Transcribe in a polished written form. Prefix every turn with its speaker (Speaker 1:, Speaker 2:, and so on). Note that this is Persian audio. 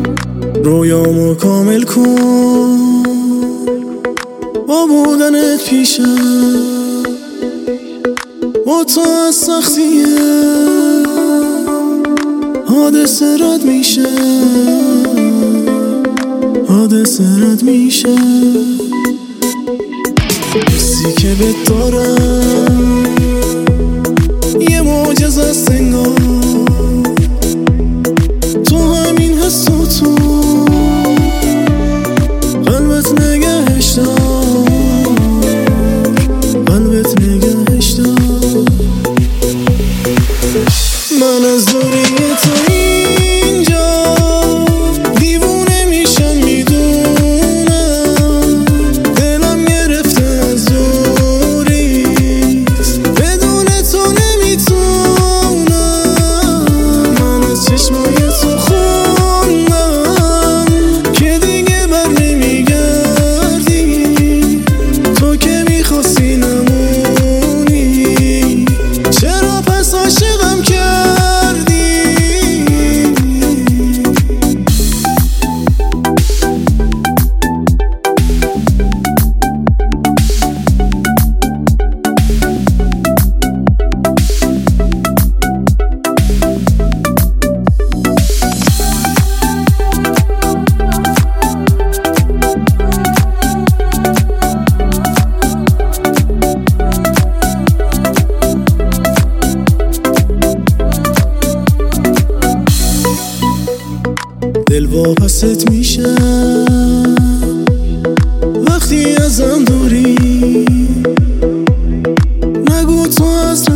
Speaker 1: رویامو کامل کن با بودنت پیشم، با تو از سختیه حادثه رد میشه، حادثه رد میشه. حسی که بهت دارم یه معجزه است انگار، تو همین حس تو قلبت نگهش دار، قلبت نگهش دار. من از دوری تو اینجا دیوونه میشم، میدونم دلم گرفته از دوریت، بدون تو نمیتونم. من از چشمای تو خوندم که دیگه بر نمیگردی، تو که میخواستی نمونی، چرا پس عاشقم کردی؟ دل واپست میشم وقتی ازم دوری، نگو تو از